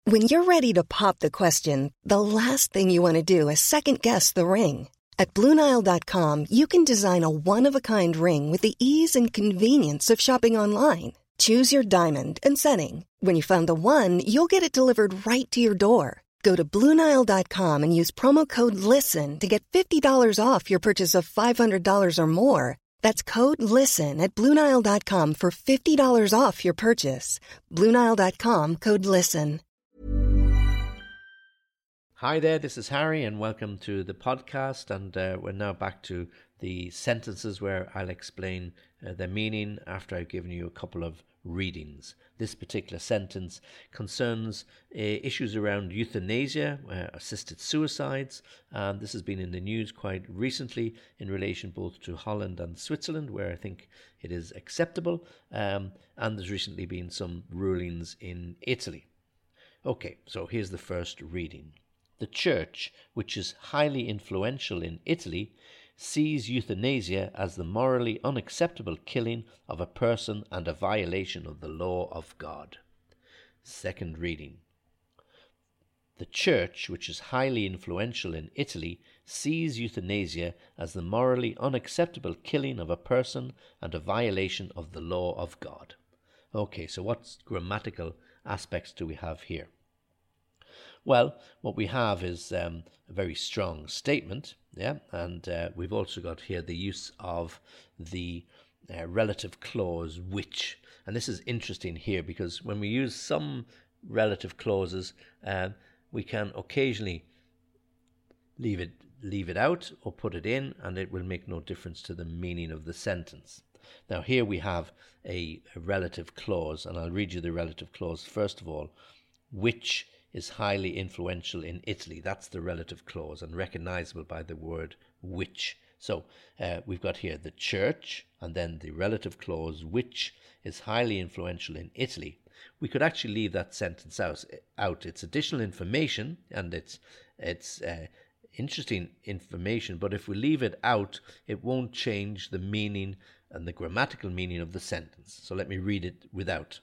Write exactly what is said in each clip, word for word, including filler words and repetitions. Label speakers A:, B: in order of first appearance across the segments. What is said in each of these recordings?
A: When you're ready to pop the question, the last thing you want to do is second-guess the ring. At Blue Nile dot com, you can design a one-of-a-kind ring with the ease and convenience of shopping online. Choose your diamond and setting. When you find the one, you'll get it delivered right to your door. Go to Blue Nile dot com and use promo code LISTEN to get fifty dollars off your purchase of five hundred dollars or more. That's code LISTEN at Blue Nile dot com for fifty dollars off your purchase. Blue Nile dot com, code LISTEN.
B: Hi there, this is Harry and welcome to the podcast, and uh, we're now back to the sentences where I'll explain uh, their meaning after I've given you a couple of readings. This particular sentence concerns uh, issues around euthanasia, uh, assisted suicides, and this has been in the news quite recently in relation both to Holland and Switzerland, where I think it is acceptable, um, and there's recently been some rulings in Italy. Okay, so here's the first reading. The Church, which is highly influential in Italy, sees euthanasia as the morally unacceptable killing of a person and a violation of the law of God. Second reading. The Church, which is highly influential in Italy, sees euthanasia as the morally unacceptable killing of a person and a violation of the law of God. Okay, so what grammatical aspects do we have here? Well, what we have is um, a very strong statement, yeah, and uh, we've also got here the use of the uh, relative clause which, and this is interesting here because when we use some relative clauses, uh, we can occasionally leave it leave it out or put it in, and it will make no difference to the meaning of the sentence. Now here we have a, a relative clause, and I'll read you the relative clause first of all, which is highly influential in Italy. That's the relative clause and recognizable by the word which. So uh, we've got here the Church and then the relative clause which is highly influential in Italy. We could actually leave that sentence out. out. It's additional information and it's it's uh, interesting information, but if we leave it out, it won't change the meaning and the grammatical meaning of the sentence. So let me read it without.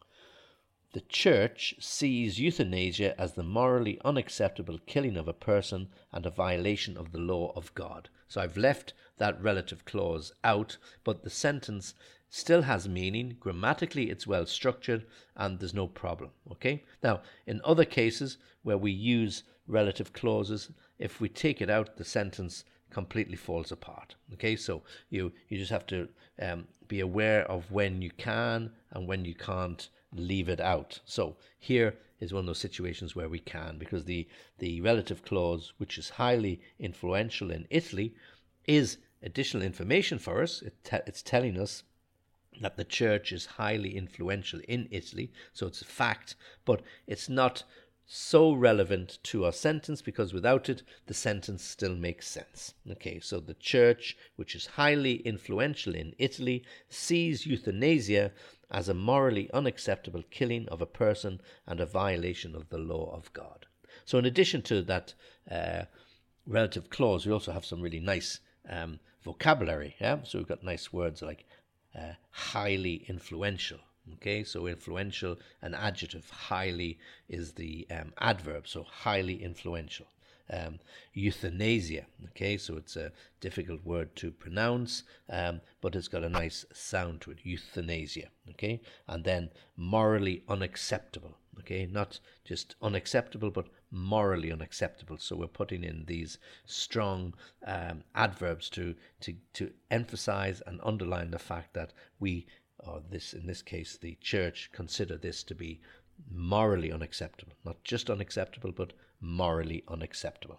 B: The Church sees euthanasia as the morally unacceptable killing of a person and a violation of the law of God. So I've left that relative clause out, but the sentence still has meaning. Grammatically, it's well structured and there's no problem. Okay. Now, in other cases where we use relative clauses, if we take it out, the sentence completely falls apart. Okay. So you, you just have to um, be aware of when you can and when you can't leave it out. So here is one of those situations where we can, because the, the relative clause, which is highly influential in Italy, is additional information for us. It te- it's telling us that the Church is highly influential in Italy, so it's a fact, but it's not so relevant to our sentence because without it, the sentence still makes sense. Okay, so the Church, which is highly influential in Italy, sees euthanasia as a morally unacceptable killing of a person and a violation of the law of God. So in addition to that uh, relative clause, we also have some really nice um, vocabulary. Yeah, so we've got nice words like uh, highly influential. Okay, so influential, an adjective. Highly is the um, adverb, so highly influential. Um, euthanasia, okay, so it's a difficult word to pronounce, um, but it's got a nice sound to it, euthanasia, okay, and then morally unacceptable, okay, not just unacceptable, but morally unacceptable. So we're putting in these strong um, adverbs to, to, to emphasize and underline the fact that we, or this, in this case, the Church, consider this to be morally unacceptable, not just unacceptable, but morally unacceptable.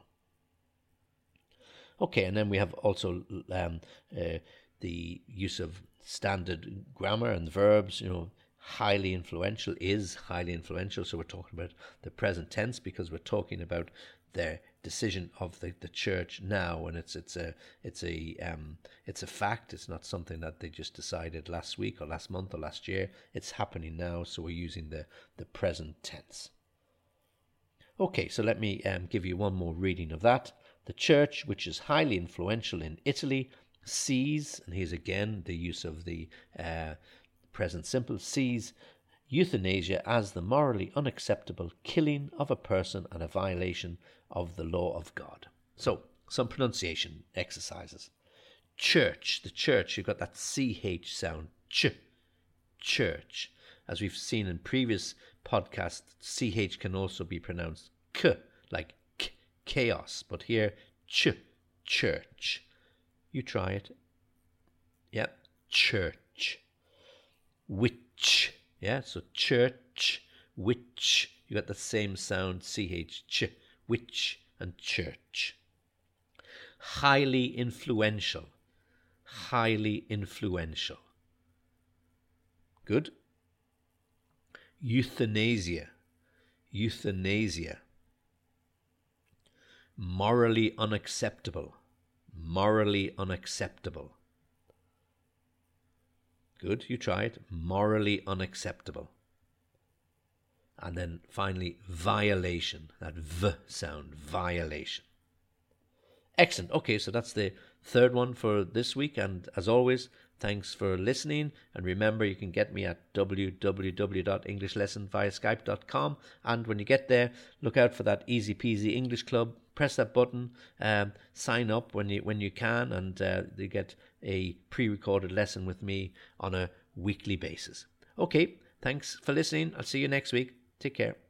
B: Okay, and then we have also um, uh, the use of standard grammar and verbs. You know, highly influential is highly influential, so we're talking about the present tense because we're talking about the decision of the, the Church now, and it's it's a it's a um it's a fact. It's not something that they just decided last week or last month or last year. It's happening now, so we're using the the present tense. Okay, so let me um, give you one more reading of that. The Church, which is highly influential in Italy, sees, and here's again the use of the uh, present simple, sees euthanasia as the morally unacceptable killing of a person and a violation of the law of God. So, some pronunciation exercises. Church, the church, you've got that C H sound, ch, church. As we've seen in previous podcasts, C H can also be pronounced k, like k, chaos, but here, ch, church. You try it. Yeah, church. Witch, yeah, so church, witch. You got the same sound, C H, ch, witch and church. Highly influential, highly influential. Good. Euthanasia, euthanasia. Morally unacceptable, morally unacceptable. Good, you try it. Morally unacceptable. And then finally, violation, that V sound, violation. Excellent. Okay, so that's the third one for this week. And as always, thanks for listening. And remember, you can get me at w w w dot english lesson via skype dot com. And when you get there, look out for that Easy Peasy English Club. Press that button, um, sign up when you when you can, and uh, you get a pre-recorded lesson with me on a weekly basis. Okay, thanks for listening. I'll see you next week. Take care.